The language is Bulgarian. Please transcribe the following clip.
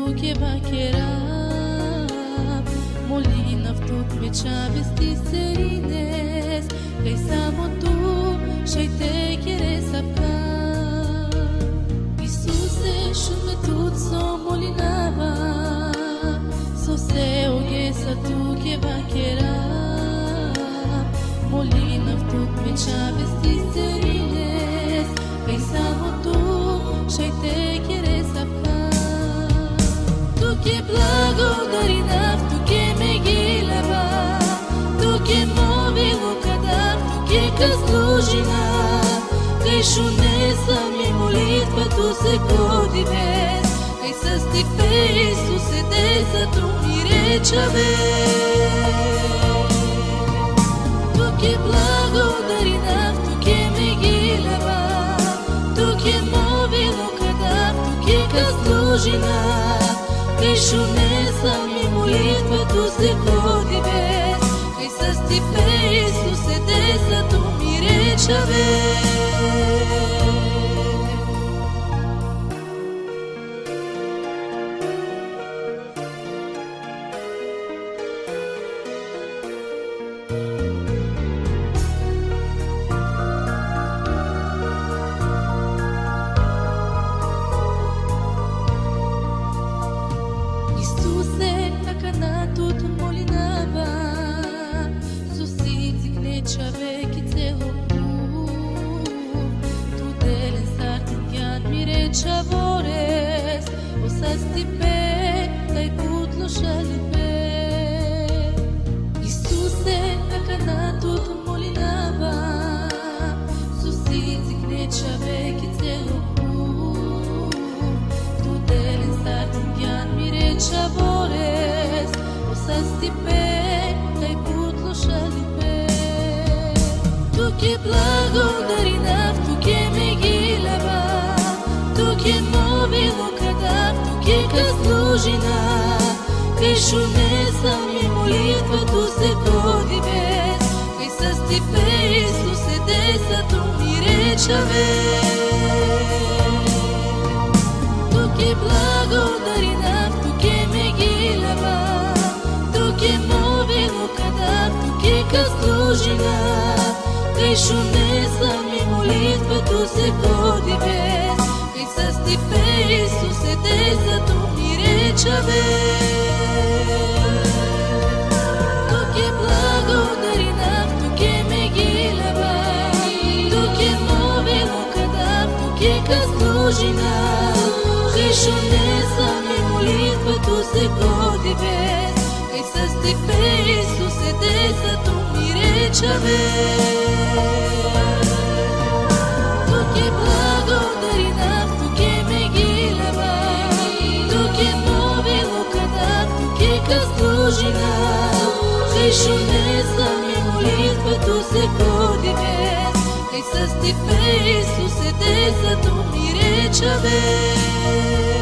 tu che vaquerab Molina vtut me chaves ti serines Kay samo tu shay te quieres apar Isuse shume tut so molinava So se ogesa tu che vaquerab Molina vtut me chaves ti serines Kay samo tu shay te quieres apar Tu que благодаринав, tu que me guilava Tu que move o cadar, tu que caslujina Kay shunesa mi molitva tu se codives Kay sas ti fez sucedesa tu mirechave Tu que благодаринав, tu que me guilava Tu que move o cadar, tu que caslujina Kay shunesa mi molitva tu se codives Kay sas ti fez sucedesa tu mirechave Тут молинава, сусици кнечаве ки целопу, туделен сартингян ми реча vorez, osas tipe, taj put lošalipe. Isuse, akana тут молинава, сусици кнечаве ки целопу, туделен сартингян ми реча vorez, Osas tipe, taj put lošalipe Tu que благодаринав, tu que me guilava Tu que move o cadar, tu que caslujina Kay shunesa mi molitva tu se codives Kay sas ti fez sucedesa tu mirechave Tu que благодаринав, tu que me guilava que move o cadar, tu que caslujina Kay shunesa mi molitva tu se codives Kay sas ti fez sucedesa tu mirechave Tu que благодаринав, tu que me guilava Tu que move o cadar, tu que caslujina Kay shunesa mi molitva tu se codives Kay sas ti fez sucedesa tu mirechave Tu que благодаринав, tu que me guilava Tu que move o cadar, tu que caslujina Kay shunesa mi molitva tu se codives Kay sas ti fez sucedesa tu mirechave